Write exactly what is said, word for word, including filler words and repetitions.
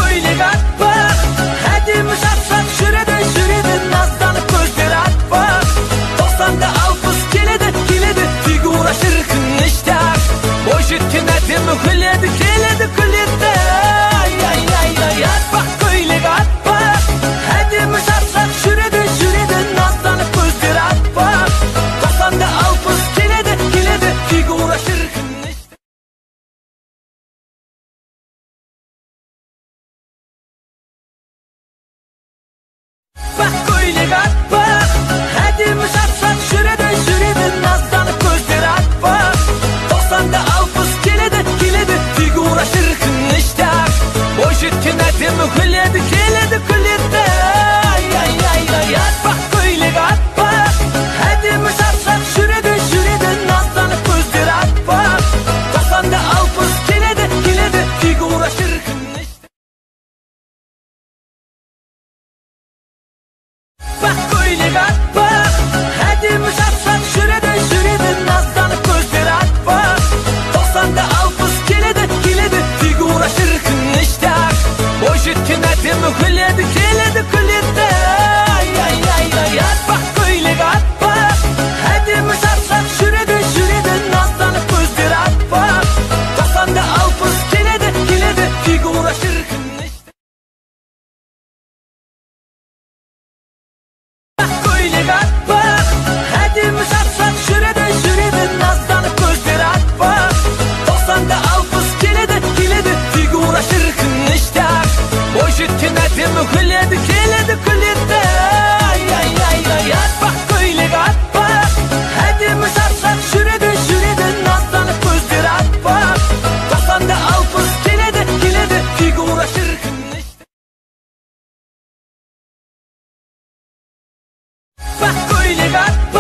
ko'ylak atma, hadimi shapshap shuridi shuridi, nazlanib ko'zlar atma. To'qsonda avgust keladi keladi, figura shirkin ishtaq, bo'y jetgan adimi kuladi keladi kuladi. Ay ay ay ay, atma ko'ylak atma, hadimi shapshap shuridi shuridi, nazlanib ko'zlar atma. To'qsonda avgust keladi keladi, figura shirkin ishtaq. Bak ko'ylak atma, hadimi shapshap shuridi shuridi, nazlanib ko'zlar atma. To'qsonda avgust keladi keladi, figura shirkin ishtaq, bo'y jetgan adimi kuladi keladi kuladi. Ay ay ay ay, atma ko'ylak atma, hadimi shapshap shuridi shuridi, nazlanib ko'zlar atma. To'qsonda avgust keladi keladi, figura shirkin ishtaq. Bak ko'ylak atma, hadimi shapshap shuridi shuridi, nazlanib ko'zlar atma. To'qsonda avgust keladi keladi, figura shirkin ishtaq, bo'y jetgan adimi kuladi keladi kuladi. Ay ay ay ay, atma ko'ylak atma, hadimi shapshap shuridi shuridi, nazlanib ko'zlar atma. To'qsonda avgust keladi keladi, figura shirkin ishtaq. Bak ko'ylak atma, hadimi shapshap shuridi shuridi, nazlanib ko'zlar atma. To'qsonda avgust keladi keladi, figura shirkin ishtaq, bo'y jetgan adimi kuladi keladi kuladi. Ay ay ay ay, atma ko'ylak atma, hadimi shapshap shuridi shuridi, nazlanib ko'zlar atma. To'qsonda avgust keladi keladi, figura shirkin ishtaq. Bak ko'ylak atma,